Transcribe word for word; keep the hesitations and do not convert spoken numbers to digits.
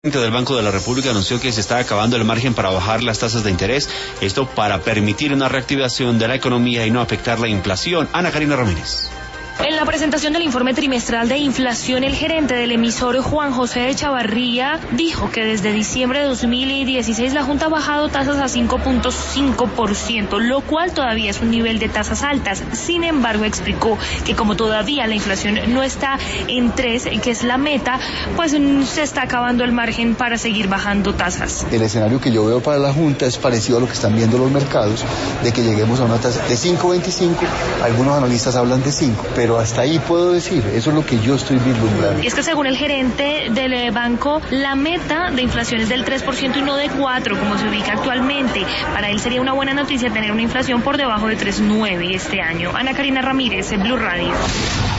Del Banco de la República anunció que se está acabando el margen para bajar las tasas de interés, esto para permitir una reactivación de la economía y no afectar la inflación. Ana Karina Ramírez. En la presentación del informe trimestral de inflación, el gerente del emisor Juan José de Chavarría dijo que desde diciembre de dos mil dieciséis la Junta ha bajado tasas a cinco punto cinco por ciento, lo cual todavía es un nivel de tasas altas. Sin embargo, explicó que como todavía la inflación no está en tres, que es la meta, pues se está acabando el margen para seguir bajando tasas. El escenario que yo veo para la Junta es parecido a lo que están viendo los mercados, de que lleguemos a una tasa de cinco punto veinticinco, algunos analistas hablan de cinco, pero hasta ahí puedo decir, eso es lo que yo estoy vislumbrando. Y es que según el gerente del banco, la meta de inflación es del tres por ciento y no de cuatro por ciento, como se ubica actualmente. Para él sería una buena noticia tener una inflación por debajo de tres punto nueve este año. Ana Karina Ramírez, en Blue Radio.